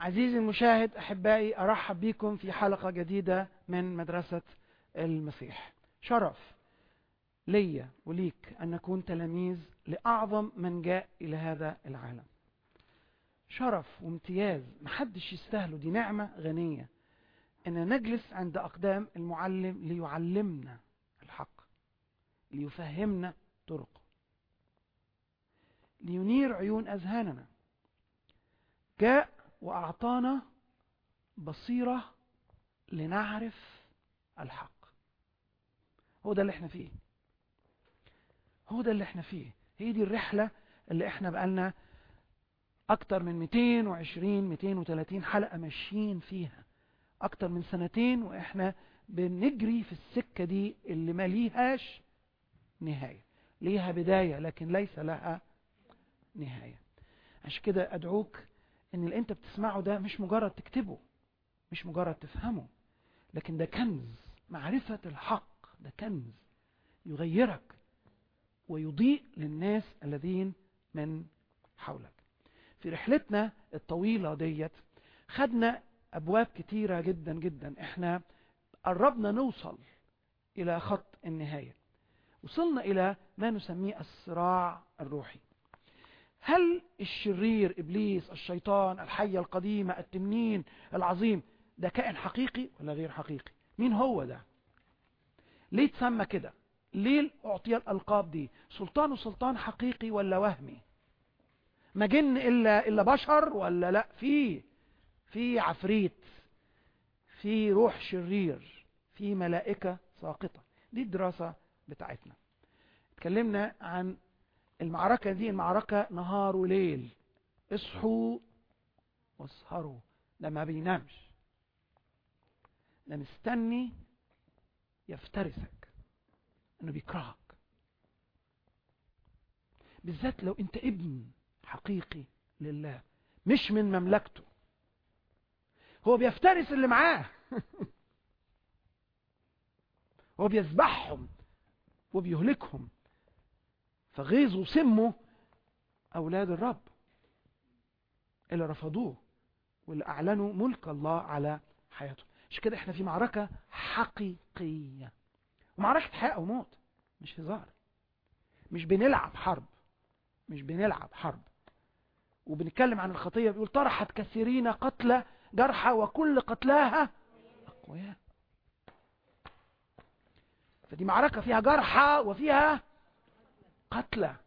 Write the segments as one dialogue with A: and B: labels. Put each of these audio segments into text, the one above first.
A: عزيزي المشاهد، أحبائي، أرحب بكم في حلقة جديدة من مدرسة المسيح. شرف لي وليك أن نكون تلاميذ لأعظم من جاء إلى هذا العالم. شرف وامتياز محدش يستاهله، دي نعمة غنية أن نجلس عند أقدام المعلم ليعلمنا الحق، ليفهمنا طرقه، لينير عيون أذهاننا. جاء وأعطانا بصيرة لنعرف الحق. هو ده اللي احنا فيه، هو ده اللي احنا فيه. هي دي الرحلة اللي احنا بقالنا أكتر من 220-230 حلقة ماشيين فيها، أكتر من 2 وإحنا بنجري في السكة دي اللي ما ليهاش نهاية. ليها بداية لكن ليس لها نهاية. عشان كده أدعوك إن اللي أنت بتسمعه ده مش مجرد تكتبه، مش مجرد تفهمه، لكن ده كنز. معرفة الحق ده كنز يغيرك ويضيء للناس الذين من حولك. في رحلتنا الطويلة ديت خدنا أبواب كتيرة جدا جدا. احنا قربنا نوصل إلى خط النهاية، وصلنا إلى ما نسميه الصراع الروحي. هل الشرير إبليس الشيطان الحية القديمة التنين العظيم ده كائن حقيقي ولا غير حقيقي؟ مين هو ده؟ ليه تسمى كده؟ ليه أعطي الألقاب دي؟ سلطانه سلطان حقيقي ولا وهمي؟ ما جن إلا بشر ولا لا؟ في عفريت، في روح شرير، في ملائكة ساقطة. دي الدراسة بتاعتنا. اتكلمنا عن المعركة دي، المعركة نهار وليل. اصحوا واسهروا، ده ما بينامش، ده مستني يفترسك، انه بيكرهك، بالذات لو انت ابن حقيقي لله مش من مملكته. هو بيفترس اللي معاه هو بيذبحهم وبيهلكهم. فغيظوا سموا أولاد الرب اللي رفضوه واللي أعلنوا ملك الله على حياتهم. عشان كده احنا في معركة حقيقية، ومعركة حياة أو موت، مش هزار، مش بنلعب حرب، مش بنلعب حرب. وبنتكلم عن الخطية، بيقول طرحت كثيرين قتلى جرحى وكل قتلاها أقوياء. فدي معركة فيها جرحى وفيها قتلى،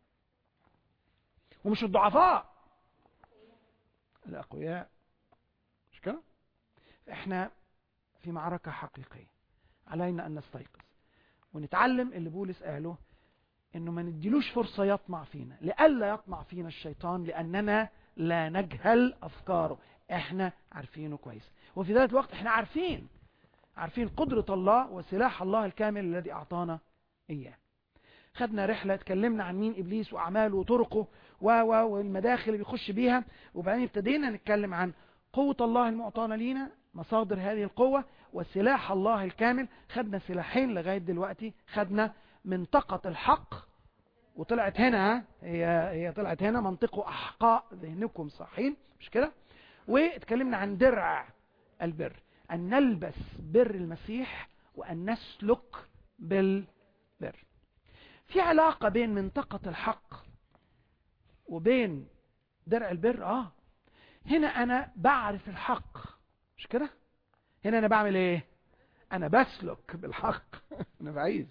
A: ومش الضعفاء، الأقوياء. مش كده؟ احنا في معركة حقيقية. علينا أن نستيقظ ونتعلم اللي بولس قاله، انه ما نديلوش فرصة يطمع فينا، لألا يطمع فينا الشيطان، لأننا لا نجهل أفكاره. احنا عارفينه كويس، وفي ذات الوقت احنا عارفين قدرة الله وسلاح الله الكامل الذي أعطانا إياه. خدنا رحلة، اتكلمنا عن مين إبليس وأعماله وطرقه والمداخل اللي بيخش بيها، وبعدين ابتدينا نتكلم عن قوة الله المعطانا لينا، مصادر هذه القوة، وسلاح الله الكامل. خدنا سلاحين لغاية دلوقتي. خدنا منطقة الحق، وطلعت هنا هي طلعت هنا منطقة أحقاء ذهنكم صحين، مش كده؟ واتكلمنا عن درع البر، أن نلبس بر المسيح وأن نسلك بالبر. في علاقة بين منطقة الحق وبين درع البر. هنا أنا بعرف الحق، مش كده؟ هنا أنا بعمل إيه؟ أنا بسلك بالحق أنا بعيش.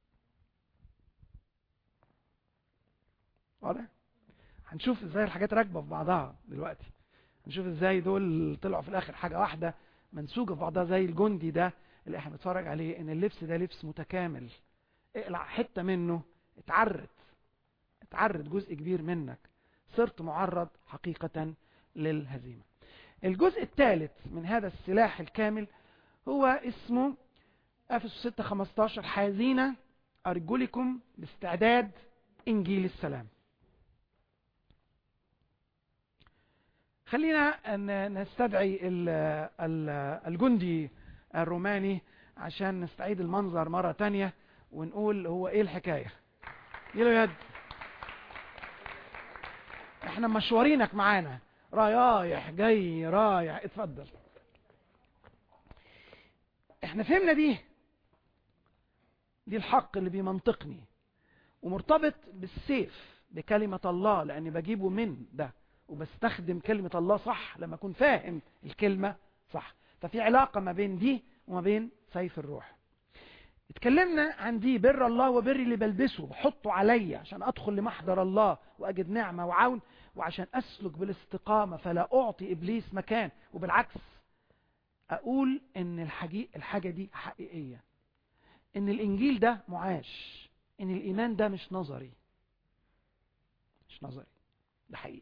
A: واضح؟ هنشوف إزاي الحاجات راكبة في بعضها دلوقتي. هنشوف إزاي دول طلعوا في الآخر حاجة واحدة منسوجة في بعضها، زي الجندي ده اللي احنا بنتفرج عليه، إن اللبس ده لبس متكامل. اقلع حتة منه اتعرض جزء كبير منك، صرت معرض حقيقة للهزيمة. الجزء الثالث من هذا السلاح الكامل هو اسمه أفسس 6:15، حازين أرجلكم باستعداد إنجيل السلام. خلينا نستدعي الجندي الروماني عشان نستعيد المنظر مرة تانية ونقول هو ايه الحكاية. يلو يد، احنا مشوارينك معانا رايح جاي رايح. اتفضل. احنا فهمنا دي الحق اللي بيمنطقني ومرتبط بالسيف بكلمة الله، لأني بجيبه من ده وبستخدم كلمة الله صح لما أكون فاهم الكلمة صح. ففي علاقة ما بين دي وما بين سيف الروح. اتكلمنا عن دي بر الله وبري اللي بلبسه بحطه عليا عشان أدخل لمحضر الله وأجد نعمة وعون، وعشان أسلك بالاستقامة فلا أعطي إبليس مكان، وبالعكس أقول إن الحاجة دي حقيقية، إن الإنجيل ده معاش، إن الإيمان ده مش نظري، مش نظري، ده حقيقي.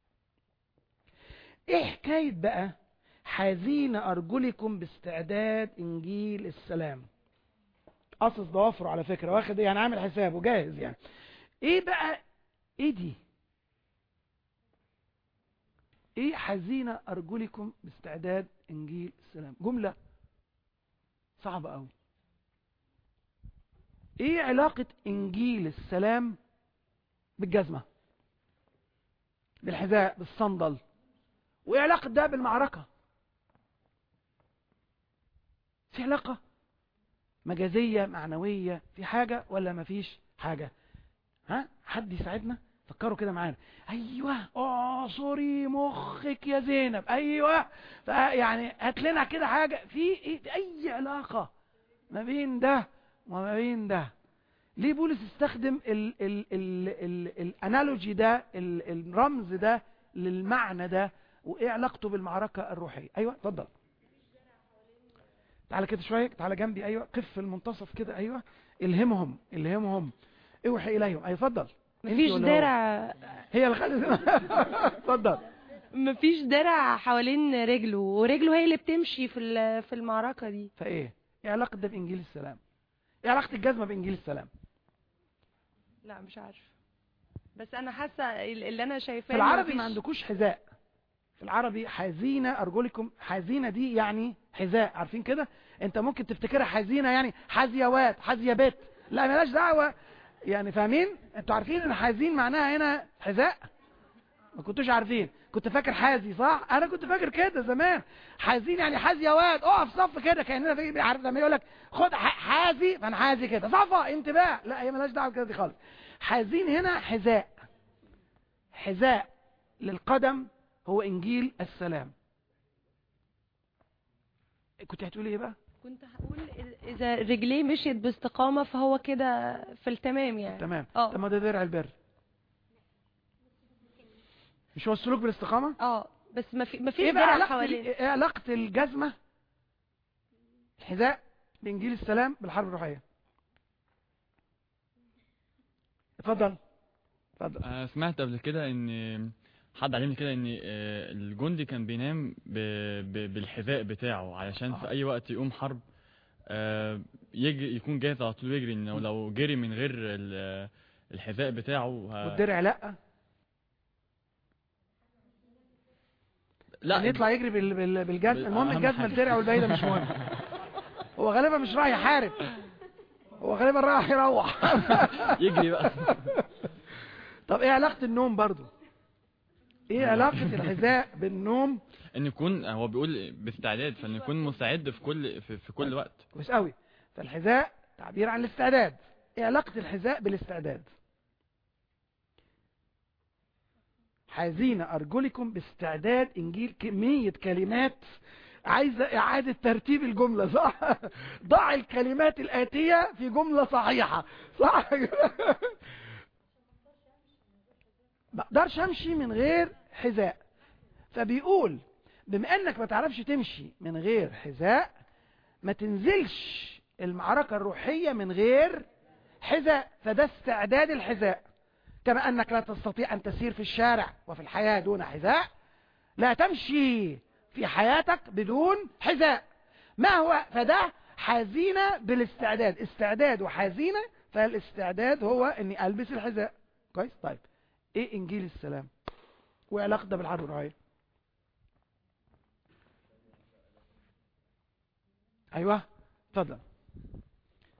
A: إيه حكاية بقى حازين أرجلكم باستعداد إنجيل السلام؟ قصص ضوافره على فكرة، واخد يعني عامل حسابه جاهز يعني. إيه بقى إيه دي؟ إيه حازين أرجلكم باستعداد إنجيل السلام؟ جملة صعبة أوي. إيه علاقة إنجيل السلام بالجزمة، بالحذاء، بالصندل؟ وإيه علاقة ده بالمعركة؟ في علاقة مجازية معنوية، في حاجة ولا مفيش حاجة؟ ها حد يساعدنا؟ فكروا كده معانا. ايوه سوري مخك يا زينب. ايوه يعني هات لنا كده حاجة في إيه؟ اي علاقة ما بين ده وما بين ده؟ ليه بولس استخدم الانالوجي ده، الرمز ده للمعنى ده؟ وايه علاقته بالمعركة الروحية؟ ايوه اتفضل. تعالى كده شوية، تعالى جنبي. ايوه قف في المنتصف كده. ايوه الهمهم اوحي اليهم. ايوه اتفضل.
B: مفيش درع.
A: هي الخالد. اتفضل.
B: مفيش درع حوالين رجله، ورجله هي اللي بتمشي في المعركة دي.
A: فايه علاقة ده بانجيل السلام؟ ايه علاقة الجزمة بانجيل السلام؟
B: لا مش عارف، بس انا حاسة اللي انا شايفاه.
A: في العربي ما عندكوش حذاء. في العربي حزينة أرجلكم، حزينة دي يعني حذاء، عارفين كده؟ انت ممكن تفتكرها حزينة يعني حزيوات حزيبات، لا ملاش دعوة يعني، فاهمين؟ انتوا عارفين ان حزين معناها هنا حذاء؟ ما كنتوش عارفين؟ كنت فاكر حازي صح؟ انا كنت فاكر كده زمان. حزين يعني حزيوات، اقف صف كده كأننا في، عارف لما يقول لك خد حازي، فانا حازي كده صفا انتباه. لا هي ملاش دعوة كده دي خالص. حزين هنا حذاء، حذاء للقدم هو انجيل السلام. كنت هتقولي ايه بقى؟
B: كنت هقول اذا رجليه مشيت باستقامة فهو كده في التمام يعني.
A: تمام. طب ما ده درع البر، مش هو السلوك بالاستقامة؟
B: بس ما فيش درع حوالين.
A: ايه علاقة الجزمة الحذاء بانجيل السلام بالحرب الروحية؟ اتفضل.
C: سمعت قبل كده ان حد علمني كده ان الجندي كان بينام بالحذاء بتاعه علشان في اي وقت يقوم حرب يجي يكون جاهز على طول يجري، انه لو جري من غير الحذاء بتاعه
A: والدرع لا يعني يطلع يجري بالجزمة. المهم الجزمة الدرع والباقي ده مش مهم. هو غالبا مش رايح يحارب، هو غالبا رايح يروح.
C: يجري بقى.
A: طب ايه علاقة النوم برضو؟ ايه علاقة الحذاء بالنوم؟
C: ان يكون هو بيقول باستعداد، فان يكون مستعد في كل وقت.
A: كويس قوي. فالحذاء تعبير عن الاستعداد. ايه علاقة الحذاء بالاستعداد؟ حازين أرجلكم باستعداد إنجيل. كمية كلمات عايزة إعادة ترتيب الجملة صح؟ ضع الكلمات الآتية في جملة صحيحة صح؟ ما اقدرش امشي من غير حذاء. فبيقول بما انك ما تعرفش تمشي من غير حذاء ما تنزلش المعركة الروحية من غير حذاء. فده استعداد الحذاء. كما انك لا تستطيع ان تسير في الشارع وفي الحياة دون حذاء، لا تمشي في حياتك بدون حذاء. ما هو؟ فده حزينة بالاستعداد، استعداد وحزينة. فالاستعداد هو اني البس الحذاء. كويس. طيب ايه انجيل السلام وعلاقة ده بالحرب الروحية؟ ايوه اتفضل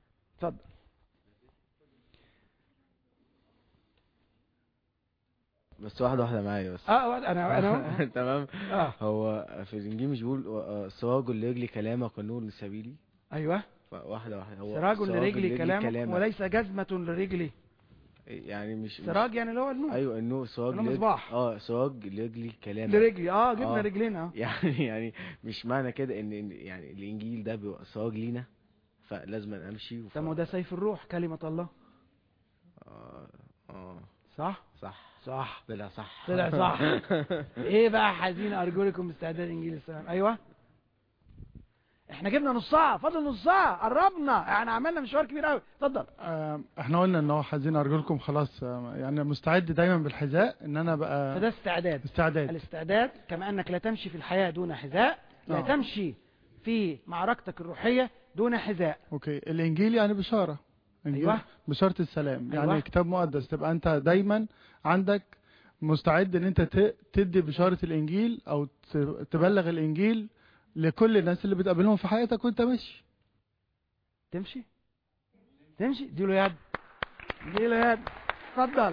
A: اتفضل.
D: بس واحدة معايا بس.
A: انا
D: تمام.
A: اه
D: هو في الانجيل مش بيقول سراج لرجلي كلامك ونور لسبيلي؟
A: ايوه،
D: واحدة هو
A: سراج لرجلي
D: كلامك
A: كلامك وليس جزمة لرجلي.
D: يعني مش
A: سراج يعني اللي هو النور.
D: ايوه النور، سراج
A: مصباح.
D: سراج لرجلي كلامك.
A: لرجلي جبنا رجلنا.
D: يعني مش معنى كده ان يعني الانجيل ده بيبقى سراج لينا فلازم امشي
A: طب ما ده سيف الروح كلمة الله. صح
D: طلع صح.
A: ايه بقى حزين ارجلكم باستعداد انجيل السلام. ايوه احنا جبنا نص ساعه، فاضل نص ساعه، قربنا يعني، عملنا مشوار كبير قوي. اتفضل.
E: احنا قلنا ان هو حزين ارجلكم خلاص، يعني مستعد دايما بالحذاء ان انا بقى.
A: فده استعداد. الاستعداد كما انك لا تمشي في الحياه دون حذاء، لا تمشي في معركتك الروحيه دون حذاء.
E: اوكي. الانجيل يعني بشاره.
A: ايوه
E: بشاره السلام.
A: أيوة.
E: يعني كتاب مقدس تبقى انت دايما عندك مستعد ان انت تدي بشاره الانجيل او تبلغ الانجيل لكل الناس اللي بتقابلهم في حياتك وانت ماشي.
A: تمشي اديله يد. اتفضل.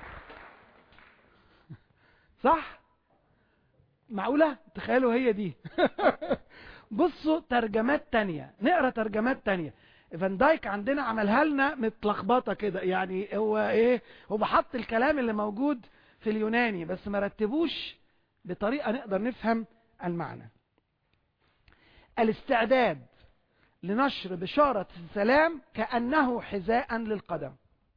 A: صح، معقولة؟ تخيلوا هي دي. بصوا ترجمات تانية، نقرأ ترجمات تانية. فان دايك عندنا عملها لنا متلخبطة كده، يعني هو ايه، هو بحط الكلام اللي موجود في اليوناني بس ما رتبوش بطريقة نقدر نفهم المعنى. الاستعداد لنشر بشارة السلام كأنه حذاء للقدم.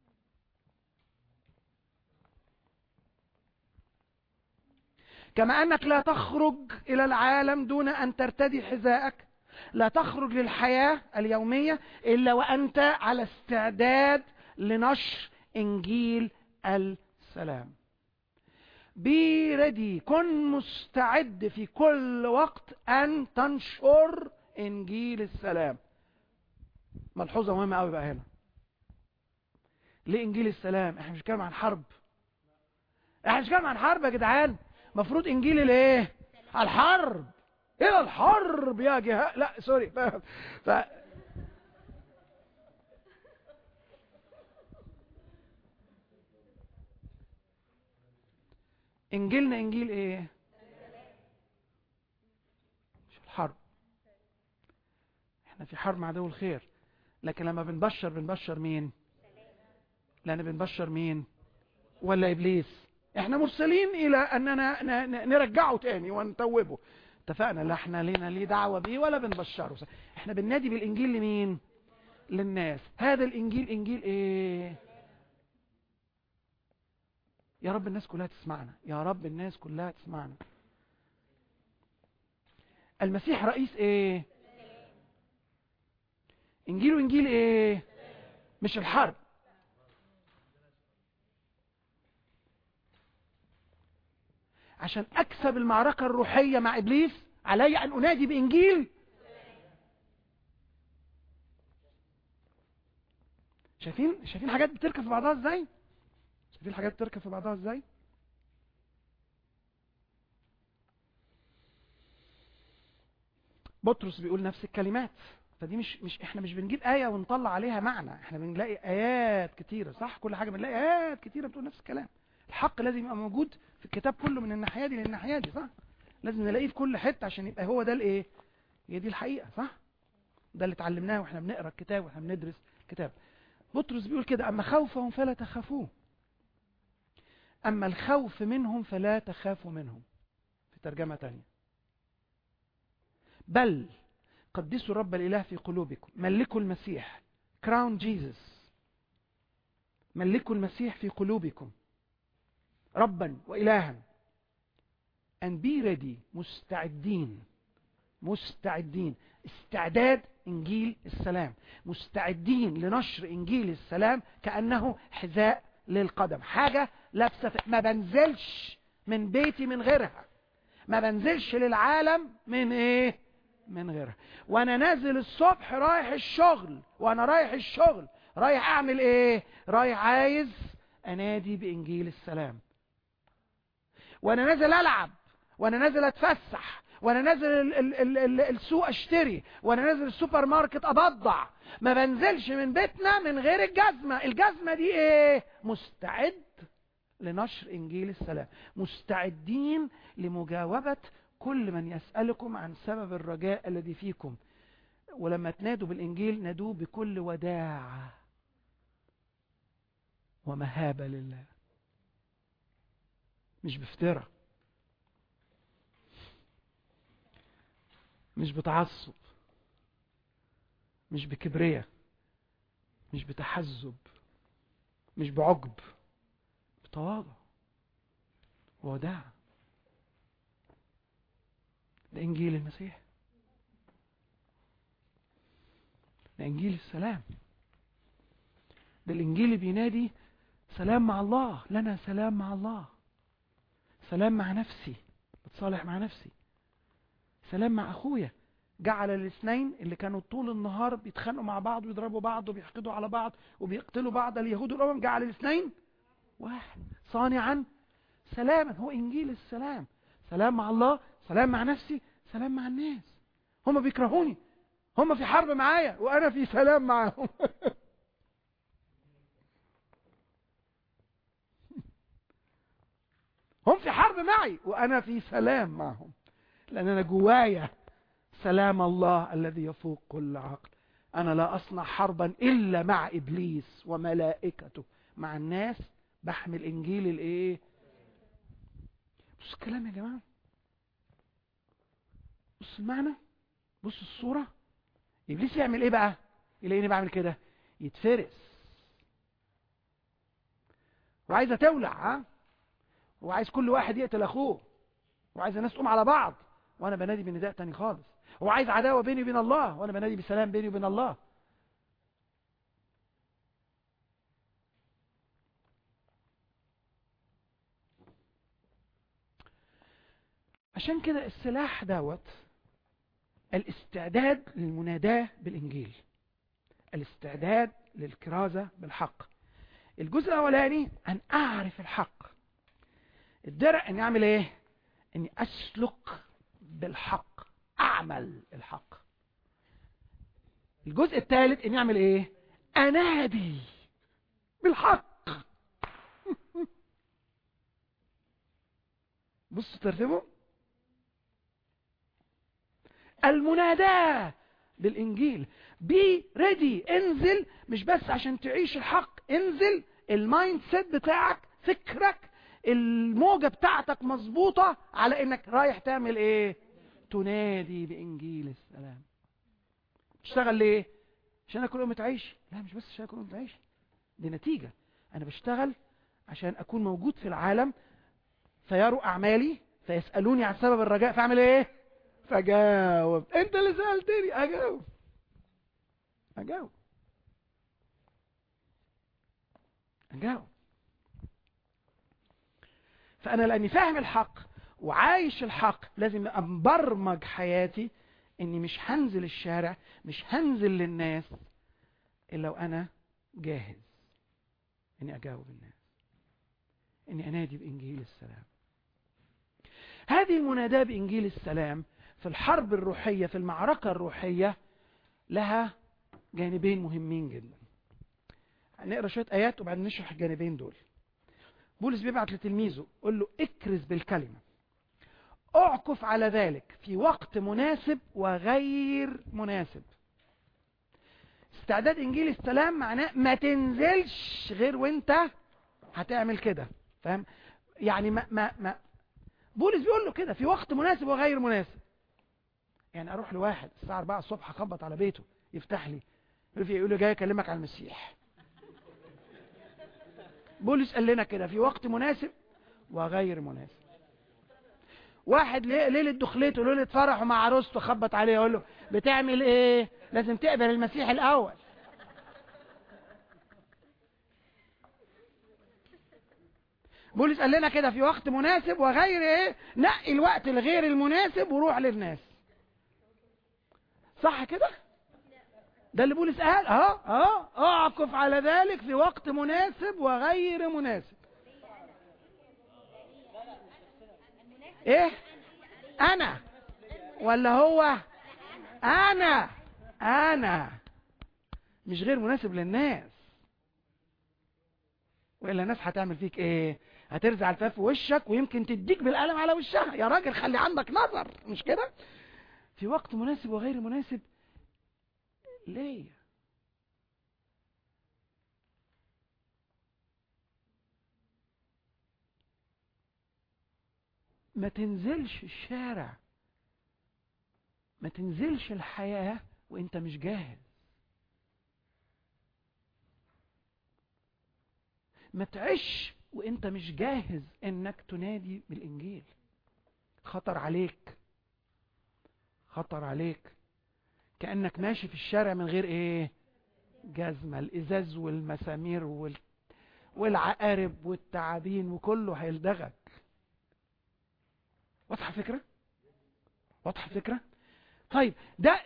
A: كما أنك لا تخرج إلى العالم دون أن ترتدي حذاءك، لا تخرج للحياة اليومية إلا وأنت على استعداد لنشر إنجيل السلام. be ready، كن مستعد في كل وقت أن تنشر إنجيل السلام. ملحوظة مهمة قوي بقى هنا. ليه إنجيل السلام؟ احنا مش بنتكلم عن حرب. يا جدعان. مفروض إنجيل الايه؟ الحرب. إيه الحرب يا جهاد؟ لا سوري. إنجيلنا إنجيل إيه؟ مش الحرب. احنا في حرب مع عدو الخير، لكن لما بنبشر مين؟ لأن بنبشر مين؟ ولا إبليس؟ احنا مرسلين إلى أننا نرجعه تاني ونتوبه. اتفقنا؟ لا احنا ليه دعوة بيه ولا بنبشره. احنا بننادي بالإنجيل لمين؟ للناس. هذا الإنجيل إنجيل إيه؟ يا رب الناس كلها تسمعنا، يا رب الناس كلها تسمعنا. المسيح رئيس ايه؟ انجيله انجيل ايه؟ مش الحرب. عشان اكسب المعركة الروحية مع ابليس علي ان انادي بانجيل. شايفين حاجات بتركب في بعضها ازاي؟ بطرس بيقول نفس الكلمات. فدي مش احنا مش بنجيب آية ونطلع عليها معنى، احنا بنلاقي آيات كتيرة. صح، كل حاجة بنلاقي آيات كتيرة بتقول نفس الكلام. الحق لازم يبقى موجود في الكتاب كله من الناحية دي للناحية دي. صح، لازم نلاقيه في كل حتة عشان يبقى هو ده الايه، هي دي الحقيقة. صح، ده اللي اتعلمناه واحنا بنقرأ الكتاب واحنا بندرس الكتاب. بطرس بيقول كده: أما خوفهم فلا تخافوه، أما الخوف منهم فلا تخافوا منهم. في ترجمة تانية: بل قدسوا الرب الإله في قلوبكم، ملكوا المسيح، crown Jesus، ملكوا المسيح في قلوبكم ربا وإلها، and be ready، مستعدين، استعداد إنجيل السلام، مستعدين لنشر إنجيل السلام كأنه حذاء للقدم. حاجة لابسة، ما بنزلش من بيتي من غيرها، ما بنزلش للعالم من ايه، من غيرها. وانا نازل الصبح رايح الشغل، رايح اعمل ايه، رايح عايز انادي بانجيل السلام. وانا نازل العب، وانا نازل اتفسح، وانا نازل السوق اشتري، وانا نازل السوبر ماركت ابضع، ما بنزلش من بيتنا من غير الجزمة. الجزمة دي ايه، مستعد لنشر إنجيل السلام، مستعدين لمجاوبة كل من يسألكم عن سبب الرجاء الذي فيكم. ولما تنادوا بالإنجيل نادوه بكل وداع ومهابة لله، مش بفترة، مش بتعصب، مش بكبرية، مش بتحزب، مش بعجب، بتواضع ووداع. ده إنجيل المسيح، ده إنجيل السلام، ده الإنجيل اللي بينادي سلام مع الله، لنا سلام مع الله، سلام مع نفسي، بتصالح مع نفسي، سلام مع أخويا. جعل الاثنين اللي كانوا طول النهار بيتخانقوا مع بعض ويضربوا بعض وبيحقدوا على بعض وبيقتلوا بعض، اليهود والأمم، جعل الاثنين واحد صانعا سلاما. هو إنجيل السلام، سلام مع الله، سلام مع نفسي، سلام مع الناس. هم بيكرهوني، هم في حرب معايا وأنا في سلام معهم. هم في حرب معي وأنا في سلام معهم، لأن أنا جوايا سلام الله الذي يفوق كل عقل. أنا لا أصنع حربا إلا مع إبليس وملائكته، مع الناس بحمل إنجيل الإيه. بص الكلام يا جماعة، بص المعنى، بص الصورة. إبليس يعمل إيه بقى؟ يلاقيني بعمل كده يتفرس، وعايزة تولع، ها، وعايز كل واحد يقتل أخوه، وعايز الناس تقوم على بعض، وأنا بنادي بنداء تاني خالص. هو عايز عداوة بيني وبين الله، وأنا بنادي بسلام بيني وبين الله. عشان كده السلاح دوت الاستعداد للمناداة بالإنجيل، الاستعداد للكرازة بالحق. الجزء الأولاني أن أعرف الحق، الدرع أن أعمل إيه؟ أني أسلك بالحق، أعمل الحق. الجزء الثالث أن أعمل إيه؟ أنادي بالحق. بصوا ترتبوا المناداة بالإنجيل. بي ريدي، انزل، مش بس عشان تعيش الحق، انزل المايند سيت بتاعك، فكرك، الموجة بتاعتك مظبوطة على انك رايح تعمل ايه؟ تنادي بإنجيل السلام. تشتغل ليه؟ عشان اكل قومة عيش؟ لا، مش بس عشان اكل قومة عيش، دي نتيجة. انا بشتغل عشان اكون موجود في العالم، فيروا اعمالي فيسألوني عن سبب الرجاء، فاعمل ايه؟ فجاوب. انت اللي سألتني، اجاوب. فأنا لأني فاهم الحق وعايش الحق لازم أبرمج حياتي إني مش هنزل الشارع، مش هنزل للناس إلا وأنا جاهز إني أجاوب الناس، إني أنادي بإنجيل السلام. هذه المناداة بإنجيل السلام في الحرب الروحية، في المعركة الروحية، لها جانبين مهمين جدا. هنقرأ شوية آيات وبعدين نشرح الجانبين دول. بولس بيبعت لتلميذه قل له اكرز بالكلمة، اعكف على ذلك في وقت مناسب وغير مناسب. استعداد انجيل السلام معناه ما تنزلش غير وانت هتعمل كده، فاهم؟ يعني ما بولس بيقول له كده في وقت مناسب وغير مناسب. يعني اروح لواحد الساعة 4 الصبح اخبط على بيته يفتح لي يقول له جاي اكلمك عن المسيح. بولس قال لنا كده في وقت مناسب وغير مناسب. واحد ليلة دخلته، ليلة فرحه مع عروسته، خبط عليه يقول له بتعمل ايه؟ لازم تقبل المسيح الاول. بولس قال لنا كده في وقت مناسب وغير ايه، نقي الوقت الغير المناسب وروح للناس. صح كده؟ ده اللي بولس قال. اعكف على ذلك في وقت مناسب وغير مناسب. ايه؟ انا ولا هو؟ انا مش غير مناسب للناس، والا الناس هتعمل فيك ايه؟ هترزع الفاف في وشك ويمكن تديك بالقلم على وشها. يا راجل خلي عندك نظر، مش كده؟ في وقت مناسب وغير مناسب. ليه؟ ما تنزلش الشارع، ما تنزلش الحياة وانت مش جاهز. ما تعيش وانت مش جاهز انك تنادي بالانجيل. خطر عليك، خطر عليك. كأنك ماشي في الشارع من غير ايه؟ جزمة. الازاز والمسامير والعقارب والتعابين وكله هيلدغك. واضحة فكرة؟ واضحة فكرة؟ طيب ده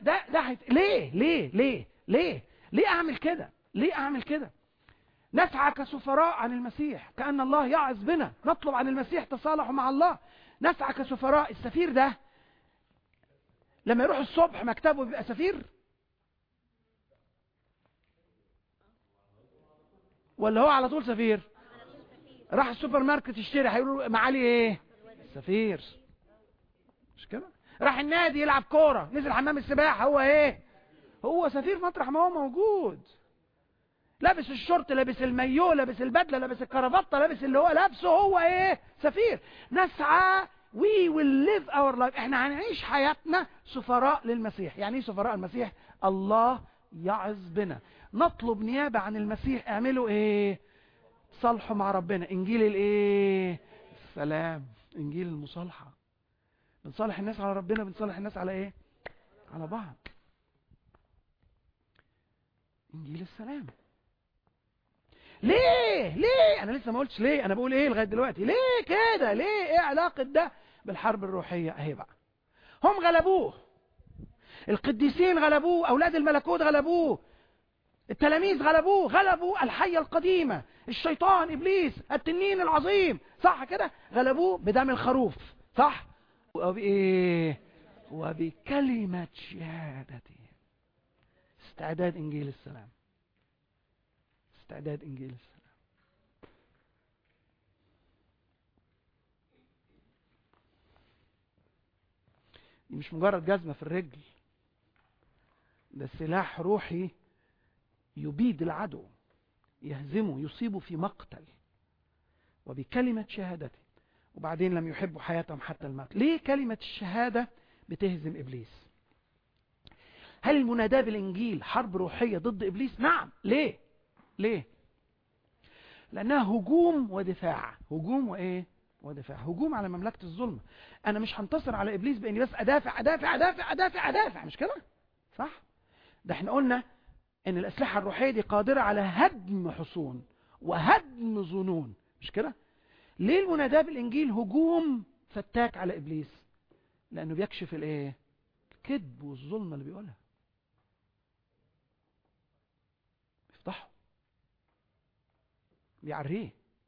A: ليه اعمل كده؟ ليه اعمل كده؟ نسعى كسفراء عن المسيح، كأن الله يعظ بنا، نطلب عن المسيح تصالحوا مع الله. نسعى كسفراء. السفير ده لما يروح الصبح مكتبه بيبقى سفير ولا هو على طول سفير؟ راح السوبر ماركت يشتري هيقولوا معالي ايه؟ سفير، مش كده؟ راح النادي يلعب كورة، نزل حمام السباحة، هو ايه؟ هو سفير مطرح ما هو موجود. لابس الشورت، لابس المايو، لابس البدلة، لابس الكرافتة، لابس اللي هو لابسه، هو ايه؟ سفير. نسعى we will live our life. احنا هنعيش حياتنا سفراء للمسيح. يعني ايه سفراء المسيح؟ الله يعظ بنا، نطلب نيابة عن المسيح. اعملوا ايه؟ صالحوا مع ربنا. انجيل الايه؟ السلام، انجيل المصالحة. بنصالح الناس على ربنا، بنصالح الناس على ايه؟ على بعض. انجيل السلام. ليه انا لسه ما قلتش ليه، انا بقول ايه لغايه دلوقتي. ليه كده؟ ليه؟ ايه علاقه ده بالحرب الروحيه؟ اهي بقى، هم غلبوه، القديسين غلبوه، اولاد الملكوت غلبوه، التلاميذ غلبوه، غلبوا الحيه القديمه، الشيطان ابليس التنين العظيم، صح كده؟ غلبوه بدم الخروف، صح؟ وبايه؟ وبكلمه شهادتي. استعداد انجيل السلام، استعداد انجيل السلام. دي مش مجرد جزمة في الرجل، ده سلاح روحي يبيد العدو، يهزمه، يصيبه في مقتل. وبكلمة شهادتي. وبعدين لم يحبوا حياتهم حتى الموت. ليه كلمة الشهادة بتهزم إبليس؟ هل المناداة بالإنجيل حرب روحية ضد إبليس؟ نعم. ليه؟ ليه؟ لأنها هجوم ودفاع. هجوم وإيه؟ ودفاع. هجوم على مملكة الظلمة. أنا مش هنتصر على إبليس بإني بس أدافع أدافع أدافع أدافع أدافع، مش كده؟ صح؟ ده احنا قلنا إن الأسلحة الروحية دي قادرة على هدم حصون وهدم ظنون، مش كده؟ ليه المناداة بالإنجيل هجوم فتاك على إبليس؟ لأنه بيكشف الإيه؟ الكذب والظلمة اللي بيقولها. بيفضحه، بيعريه،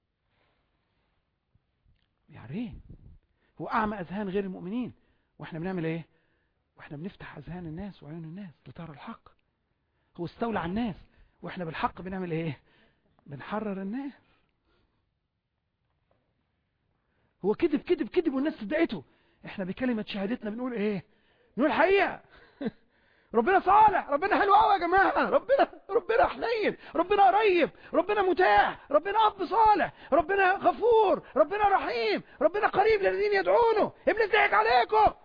A: بيعريه. هو أعمى أذهان غير المؤمنين، وإحنا بنعمل إيه؟ وإحنا بنفتح أذهان الناس وعيون الناس لترى الحق. هو استولى على الناس، وإحنا بالحق بنعمل إيه؟ بنحرر الناس. هو كذب كذب كذب والناس صدقته، إحنا بكلمة شهادتنا بنقول إيه؟ بنقول الحقيقة. ربنا صالح، ربنا حلو قوي يا جماعة، ربنا حنين، ربنا قريب، ربنا متاح، ربنا أب صالح، ربنا غفور، ربنا رحيم، ربنا قريب للذين يدعونه. ابليس ضحك عليكم.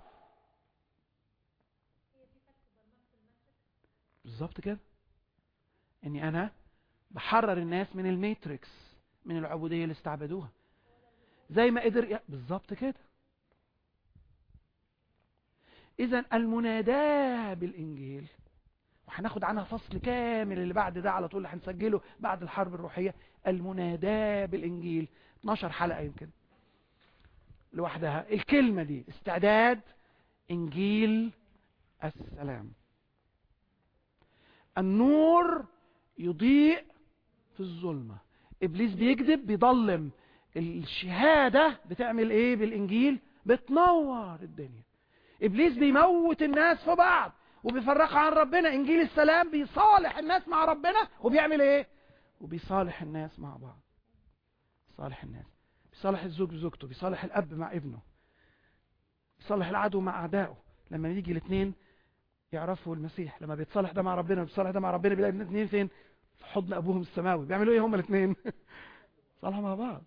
A: بالظبط كده، اني انا بحرر الناس من الماتريكس، من العبودية اللي استعبدوها زي ما قدر. بالظبط كده. إذن المناداة بالإنجيل، وهناخد عنها فصل كامل اللي بعد ده على طول اللي هنسجله بعد الحرب الروحية. المناداة بالإنجيل 12 حلقة يمكن لوحدها. الكلمة دي استعداد إنجيل السلام. النور يضيء في الظلمة. إبليس بيكذب، بيضلم. الشهادة بتعمل إيه بالإنجيل؟ بتنور الدنيا. إبليس بيموت الناس في بعض وبيفرقها عن ربنا. إنجيل السلام بيصالح الناس مع ربنا، وبيعمل إيه؟ وبيصالح الناس مع بعض. صالح الناس، بيصالح الزوج بزوجته، بيصالح الاب مع ابنه، بيصالح العدو مع اعدائه. لما يجي الاثنين يعرفوا المسيح، لما بيتصالح ده مع ربنا وبيتصالح ده مع ربنا، بيلاقي الاثنين فين؟ في حضن ابوهم السماوي. بيعملوا ايه هما الاثنين؟ صالحوا مع بعض.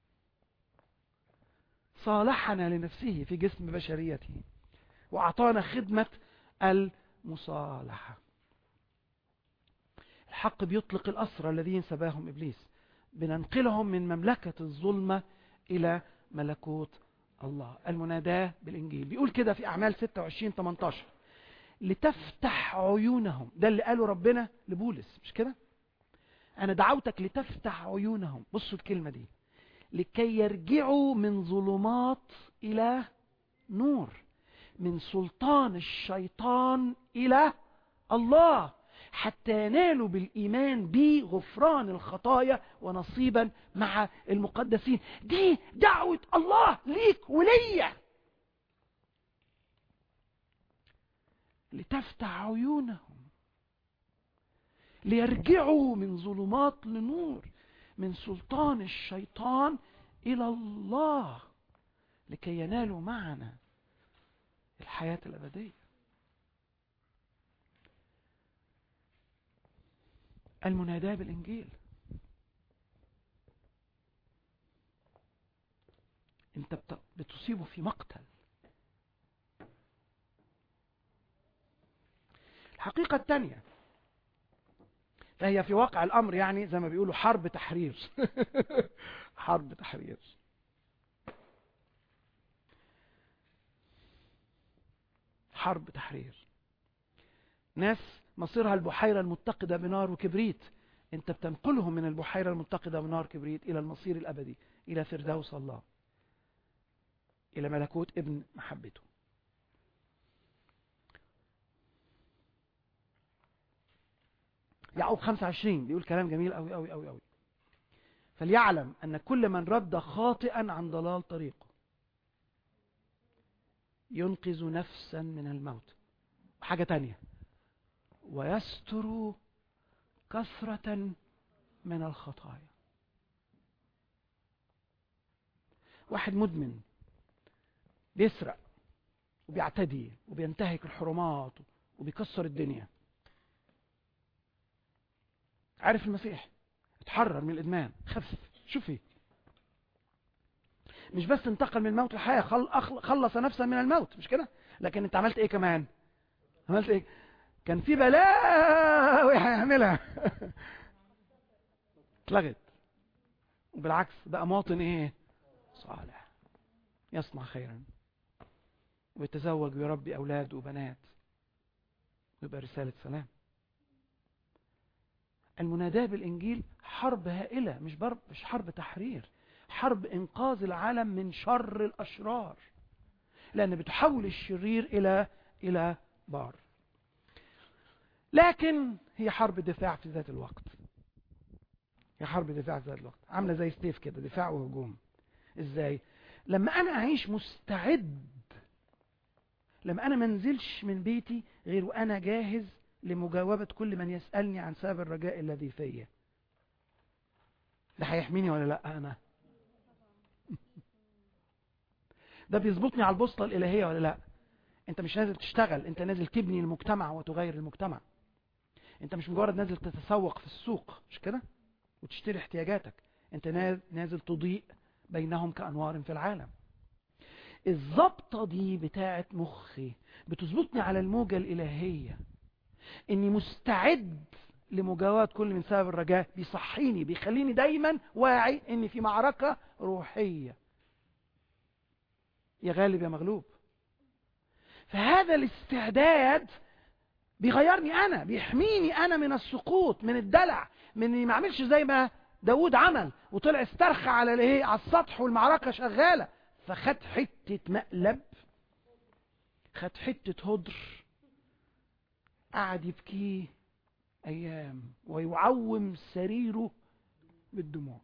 A: صالحنا لنفسه في جسم بشريته واعطانا خدمة المصالحة. الحق بيطلق الأسرى الذين سباهم إبليس، بننقلهم من مملكة الظلمة إلى ملكوت الله. المناداة بالإنجيل بيقول كده في أعمال 26-18 لتفتح عيونهم. ده اللي قاله ربنا لبولس، مش كده؟ أنا دعوتك لتفتح عيونهم. بصوا الكلمة دي، لكي يرجعوا من ظلمات إلى نور، من سلطان الشيطان إلى الله، حتى ينالوا بالإيمان بي غفران الخطايا ونصيبا مع المقدسين. دي دعوة الله ليك وليا، لتفتح عيونهم ليرجعوا من ظلمات لنور، من سلطان الشيطان إلى الله، لكي ينالوا معنا الحياة الأبدية. المناداة بالإنجيل. أنت بتصيبه في مقتل. الحقيقة الثانية فهي في واقع الأمر يعني زي ما بيقولوا حرب تحرير. حرب تحرير. حرب تحرير. ناس مصيرها البحيرة المتقدة بنار وكبريت، انت بتنقلهم من البحيرة المتقدة بنار كبريت الى المصير الابدي، الى فردوس الله، الى ملكوت ابن محبته. يعقوب 25 بيقول كلام جميل قوي قوي قوي قوي. فليعلم ان كل من رد خاطئا عن ضلال طريقه ينقذ نفسا من الموت. حاجة تانية، ويستر كثرة من الخطايا. واحد مدمن بيسرق وبيعتدي وبينتهك الحرمات وبيكسر الدنيا، عارف المسيح اتحرر من الإدمان، خف. شوفي، مش بس انتقل من الموت للحياة، خلص نفسه من الموت، مش كده؟ لكن انت عملت ايه كمان؟ عملت ايه؟ كان في بلاوي هيعملها اتلغت، وبالعكس بقى مواطن ايه؟ صالح، يصنع خيرا ويتزوج ويربي اولاد وبنات ويبقى رسالة سلام. المناداة بالإنجيل حرب هائلة، مش حرب تحرير، حرب إنقاذ العالم من شر الأشرار، لأن بتحول الشرير إلى بار. لكن هي حرب دفاع في ذات الوقت. هي حرب دفاع في ذات الوقت، عاملة زي سيف كده، دفاع وهجوم. إزاي؟ لما أنا أعيش مستعد، لما أنا منزلش من بيتي غير وأنا جاهز لمجاوبة كل من يسألني عن سبب الرجاء الذي فيا. ده هيحميني ولا لا؟ أنا ده بيظبطني على البوصلة الإلهية ولا لا؟ أنت مش نازل تشتغل، أنت نازل تبني المجتمع وتغير المجتمع. أنت مش مجرد نازل تتسوق في السوق، مش كده؟ وتشتري احتياجاتك. أنت نازل تضيء بينهم كأنوار في العالم. الضبطة دي بتاعت مخي بتظبطني على الموجة الإلهية، إني مستعد لمجاوبة كل من سبب الرجاء. بيصحيني، بيخليني دايما واعي إني في معركة روحية، يا غالب يا مغلوب. فهذا الاستعداد بيغيرني أنا، بيحميني أنا من السقوط، من الدلع، من إني ما أعملش زي ما داود عمل وطلع استرخى على الايه، على السطح والمعركة شغالة، فخد حتة مقلب، خد حتة هدر، قعد يبكيه أيام ويعوم سريره بالدموع.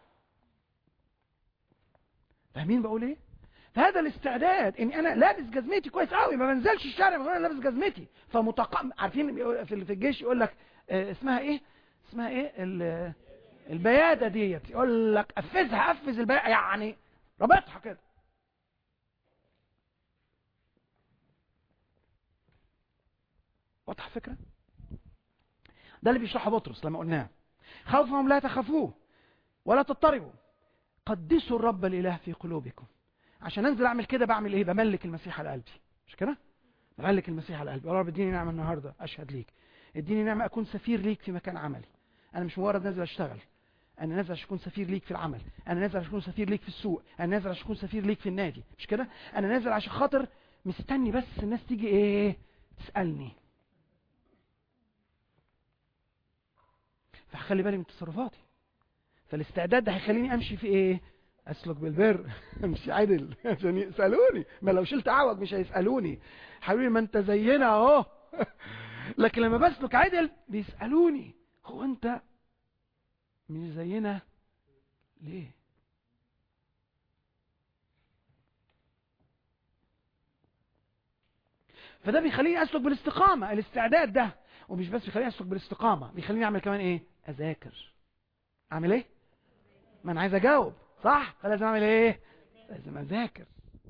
A: فاهمين بقول ايه؟ فهذا الاستعداد اني انا لابس جزمتي كويس قوي، ما بنزلش الشارع من غير لابس جزمتي، عارفين في الجيش يقول لك اسمها ايه البيادة ديت يقول لك قفزها، قفز البيادة، يعني ربطها كده. واضحة فكرة؟ ده اللي بيشرحه بطرس لما قلناه. خوفهم لا تخافوه ولا تضطربوا، قدسوا الرب الإله في قلوبكم. عشان انزل اعمل كده بعمل ايه؟ بملك المسيح على قلبي، مش كده؟ بملك المسيح على قلبي. يا رب اديني نعمة النهارده اشهد ليك، اديني نعمة اكون سفير ليك في مكان عملي. انا مش مجرد نازل اشتغل، انا نازل عشان اكون سفير ليك في العمل، انا نازل عشان اكون سفير ليك في السوق، انا نازل عشان اكون سفير ليك في النادي، مش كده؟ انا نازل عشان خاطر مستني بس الناس تيجي ايه؟ تسألني. فخلي بالي من تصرفاتي. فالاستعداد ده هيخليني امشي في ايه؟ اسلك بالبر، امشي عدل عشان يسالوني. ما لو شلت عوج مش هيسالوني. حبيبي ما انت زينا اهو. لكن لما بسلك عدل بيسالوني، هو انت مش زينا ليه؟ فده بيخليني اسلك بالاستقامه. الاستعداد ده ومش بس بيخليني اسلك بالاستقامه، بيخليني اعمل كمان ايه؟ اذاكر. اعمل ايه؟ ما انا عايز اجاوب صح، فلازم اعمل ايه؟ لازم اذاكر.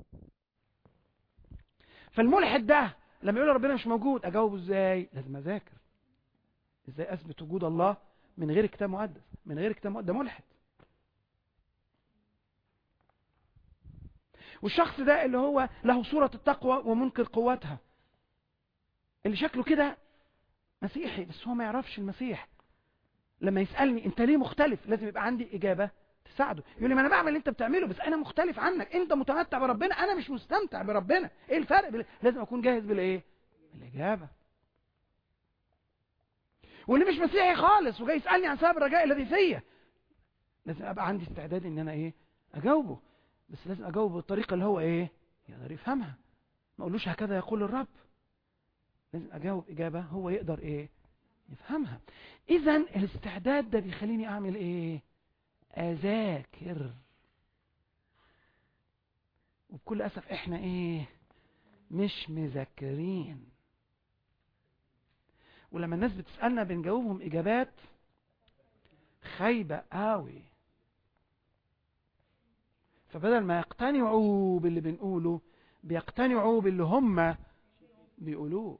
A: فالملحد ده لما يقول ربنا مش موجود اجاوبه ازاي؟ لازم اذاكر. ازاي اثبت وجود الله من غير كتاب مقدس؟ من غير كتاب مقدس ده ملحد. والشخص ده اللي هو له صورة التقوى ومنكر قوتها، اللي شكله كده مسيحي بس هو ما يعرفش المسيح، لما يسألني انت ليه مختلف لازم يبقى عندي اجابة تساعده. يقول لي ما انا بعمل اللي انت بتعمله بس انا مختلف عنك، انت متمتع بربنا انا مش مستمتع بربنا، ايه الفرق؟ لازم اكون جاهز بالايه؟ بالاجابة. واللي مش مسيحي خالص وجاي يسألني عن سبب الرجاء الذي فيا، لازم ابقى عندي استعداد ان انا ايه؟ اجاوبه. بس لازم اجاوبه بالطريقة اللي هو ايه؟ يقدر يفهمها. ما اقولوش هكذا يقول الرب، لازم اجاوب اجابة هو يقدر ايه؟ يفهمها. اذا الاستعداد ده بيخليني اعمل ايه؟ اذاكر. وبكل اسف احنا ايه؟ مش مذاكرين. ولما الناس بتسألنا بنجاوبهم اجابات خايبة قوي. فبدل ما يقتنعوا باللي بنقوله بيقتنعوا باللي هم بيقولوه.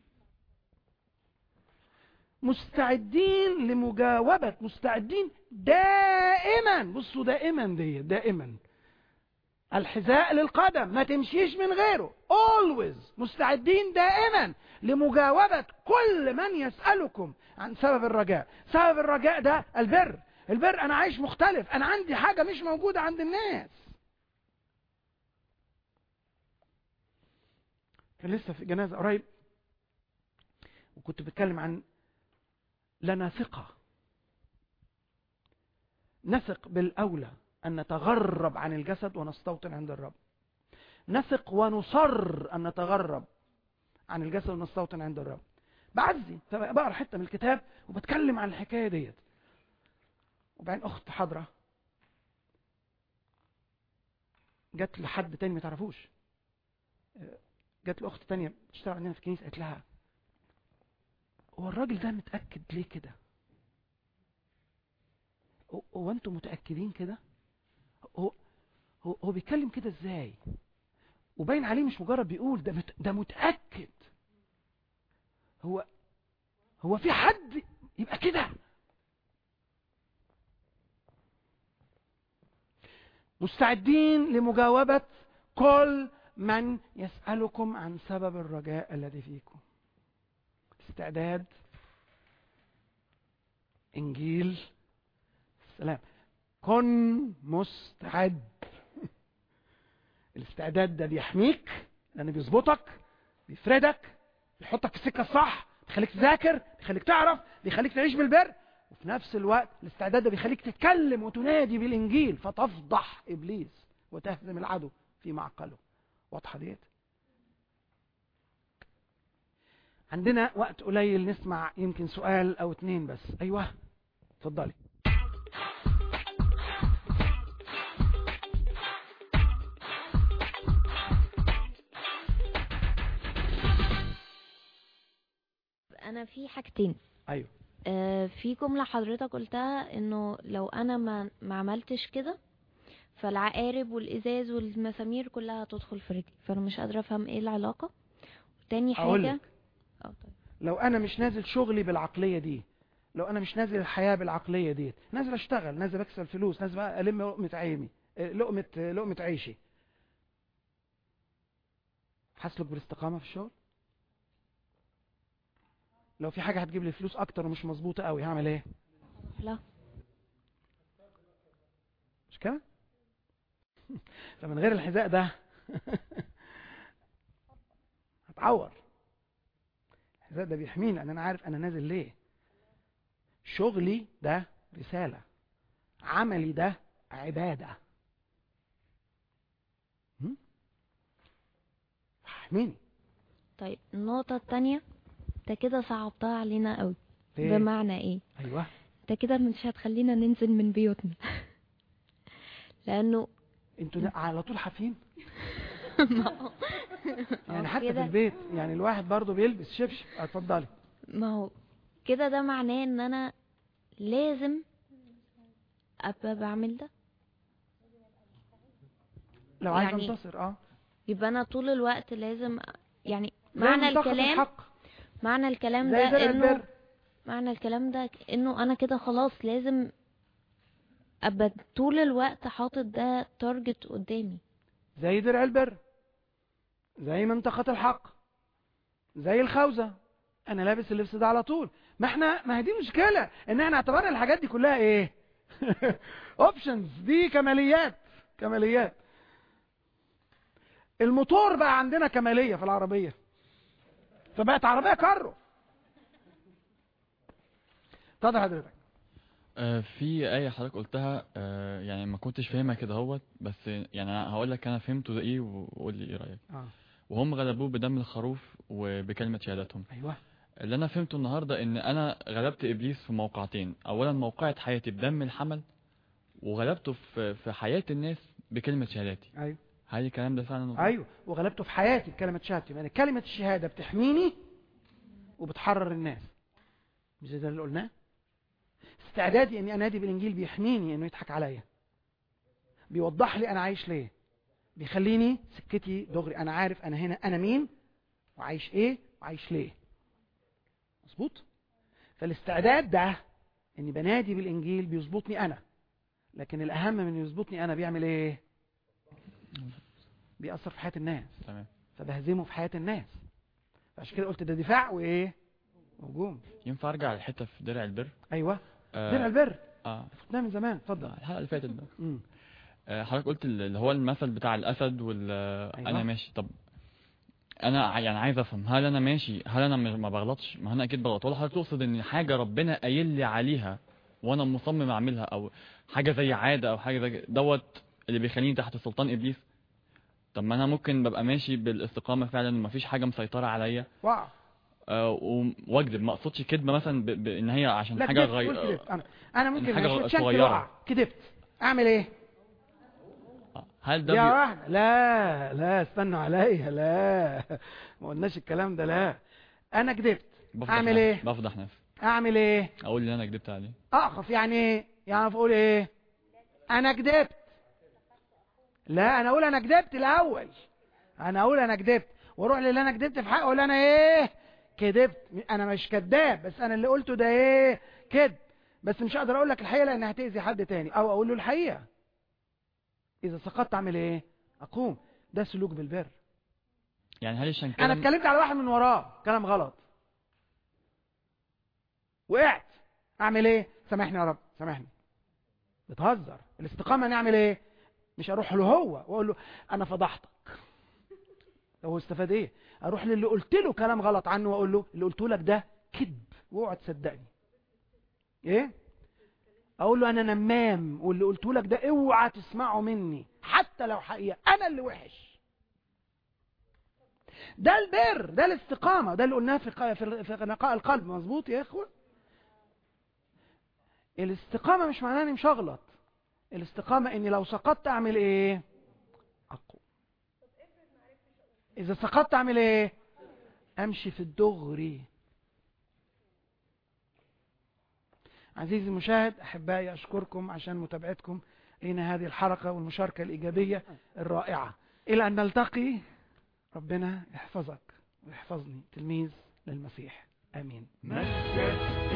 A: مستعدين لمجاوبة، مستعدين دائما. بصوا دائما دي دائما الحذاء للقدم ما تمشيش من غيره. always مستعدين دائما لمجاوبة كل من يسألكم عن سبب الرجاء. سبب الرجاء ده البر. البر انا عايش مختلف، انا عندي حاجة مش موجودة عند الناس. كان لسه في جنازة قريب وكنت بتكلم عن لنا ثقة، نثق بالأولى أن نتغرب عن الجسد ونستوطن عند الرب. نثق ونصر أن نتغرب عن الجسد ونستوطن عند الرب. بعزي بقرأ حتة من الكتاب وبتكلم عن الحكاية ديت، وبعدين أخت حضرة جت لحد تاني ما تعرفوش، جت لأخت تانية بتشتغل عندنا في الكنيسة، قالت لها هو الراجل ده متأكد ليه كده؟ هو انتوا متأكدين كده؟ هو بيتكلم كده ازاي؟ وباين عليه مش مجرد بيقول، ده متأكد. هو في حد يبقى كده؟ مستعدين لمجاوبة كل من يسألكم عن سبب الرجاء الذي فيكم. استعداد، انجيل، سلام. كن مستعد. الاستعداد ده بيحميك لانه بيظبطك، بيفردك، بيحطك في السكه الصح، بيخليك تذاكر، بيخليك تعرف، بيخليك تعيش بالبر. وفي نفس الوقت الاستعداد ده بيخليك تتكلم وتنادي بالانجيل فتفضح ابليس وتهزم العدو في معقله. واضحه ديت؟ عندنا وقت قليل، نسمع يمكن سؤال او اتنين بس. ايوه اتفضلي.
F: انا في حاجتين.
A: ايوه.
F: في جملة حضرتك قلتها انه لو انا ما عملتش كده فالعقارب والازاز والمسامير كلها هتدخل في رجلي، فانا مش قادرة افهم ايه العلاقة. تاني
A: أقول
F: حاجة
A: لك. لو انا مش نازل شغلي بالعقلية دي، لو انا مش نازل الحياة بالعقلية دي، نازل اشتغل، نازل اكسب فلوس، نازل بقى الم لقمة عيمي، لقمة عيشي، هسلك بالاستقامة في الشغل؟ لو في حاجة هتجيب لي فلوس اكتر ومش مظبوطة قوي هعمل ايه؟
F: لا.
A: مش كده؟ فمن غير الحذاء ده هتعور. الحذاء ده بيحميني لان انا عارف انا نازل ليه. شغلي ده رسالة، عملي ده عبادة. فاهميني؟
F: طيب النقطة التانية، انت كده صعبتها علينا قوي.
A: ليه؟
F: بمعنى ايه؟
A: ايوه.
F: انت كده مش هتخلينا ننزل من بيوتنا لانه
A: انتوا على طول حافين يعني
F: هو
A: حتى في
F: كده-
A: البيت يعني الواحد برضو بيلبس شبشب. اتفضلي.
F: ما هو كده ده معناه ان انا لازم ابقى بعمل ده.
A: لو عايز
F: يعني
A: انتصر
F: يبقى انا طول الوقت لازم يعني
A: زي
F: معنى
A: منتخب
F: الكلام
A: الحق،
F: معنى الكلام
A: زي
F: ده
A: درع
F: انه
A: البر.
F: معنى الكلام ده انه انا كده خلاص لازم ابقى طول الوقت حاطط ده تارجت قدامي.
A: زي درع البر، زي منطقة الحق، زي الخوذة. انا لابس اللبس ده على طول. ما هي دي مشكلة ان احنا اعتبرنا الحاجات دي كلها ايه؟ اوبشنز. دي كماليات. الموتور بقى عندنا كمالية في العربية، فبقت عربية كارو. اتفضل حضرتك.
C: في آية حضرتك قلتها يعني ما كنتش فاهمها كده اهوت، بس يعني أنا هقول لك انا فهمته ده ايه وقول لي ايه رأيك. وهم غلبوه بدم الخروف وبكلمة شهادتهم.
A: ايوه.
C: اللي انا فهمته النهارده ان انا غلبت ابليس في موقعتين. اولا موقعة حياتي بدم الحمل، وغلبته في حياة الناس بكلمة شهادتي.
A: ايوه.
C: هل الكلام ده فعلا مظبوط؟
A: ايوه. وغلبته في حياتي بكلمة شهادتي. يعني كلمة الشهادة بتحميني وبتحرر الناس. مش ده اللي قلناه؟ استعدادي اني انادي بالانجيل بيحميني انه يضحك عليا، بيوضح لي انا عايش ليه، بيخليني سكتي دغري، انا عارف انا هنا انا مين وعايش ايه وعايش ليه. مظبوط. فالاستعداد ده اني بنادي بالانجيل بيظبطني انا، لكن الاهم من يظبطني انا بيعمل ايه؟ بيأثر في حياة الناس.
C: تمام.
A: فبهزمه في حياة الناس. عشان كده قلت ده دفاع وايه وهجوم.
C: ينفع ارجع الحتة في درع البر؟
A: ايوه. درع البر
C: اه
A: شفناه من زمان. اتفضل.
C: الحلقة اللي فاتت ده.
A: مم.
C: حضرتك قلت اللي هو المثل بتاع الاسد
A: أيوة.
C: انا ماشي. طب انا يعني عايز افهم، هل انا ماشي، هل انا ما بغلطش؟ ما انا اكيد بغلط. ولا حضرتك تقصد ان حاجه ربنا قايل لي عليها وانا مصمم اعملها، او حاجه زي عاده او حاجه زي دوت اللي بيخليني تحت سلطان ابليس؟ طب ما انا ممكن ببقى ماشي بالاستقامه فعلا ومفيش حاجه مسيطره عليا
A: واو.
C: واكذب. ما اقصدش كدبه مثلا بان هي عشان
A: لا
C: حاجه
A: كدبت. قول كدبت. انا ممكن
C: حاجة
A: ماشي اتشنكل
C: صغيرة.
A: وقع كدبت اعمل ايه؟
C: هل ده
A: يا واحد لا استنوا عليا. لا ما قلناش الكلام ده. لا انا كدبت اعمل ايه؟
C: بفضح نفسي.
A: اعمل ايه؟
C: اقول اللي انا كدبت عليه.
A: اقف يعني ايه؟ يعني اقول ايه؟ انا كدبت. لا انا اقول انا كدبت الاول. انا اقول انا كدبت واروح للي انا كدبت في حقه اقول انا ايه؟ كدبت. انا مش كداب، بس انا اللي قلته ده ايه؟ كدب. بس مش هقدر اقول لك الحقيقه لانها هتاذي حد تاني، او اقول له الحقيقه. اذا سقطت اعمل ايه؟ اقوم. ده سلوك بالبر.
C: يعني هل الشنكله
A: انا اتكلمت على واحد من وراه كلام غلط، وقعت، اعمل ايه؟ سامحني يا رب سامحني. بتهزر. الاستقامه نعمل ايه؟ مش اروح له هو واقول له انا فضحتك. هو استفاد ايه؟ اروح للي قلت له كلام غلط عنه واقول له اللي قلته لك ده كذب واوعى تصدقني. ايه؟ اقول له انا نمام واللي قلته لك ده اوعى تسمعه مني حتى لو حقيقه انا اللي وحش. ده البر، ده الاستقامه، ده اللي قلناه في نقاء القلب. مظبوط يا اخوه؟ الاستقامه مش معناها اني مش هغلط. الاستقامه اني لو سقطت اعمل ايه؟ اقوم. اذا سقطت اعمل ايه؟ امشي في الدغري. عزيزي المشاهد، أحبائي أشكركم عشان متابعتكم لنا هذه الحلقة والمشاركة الإيجابية الرائعة. إلى أن نلتقي، ربنا يحفظك ويحفظني، تلميذ للمسيح. آمين.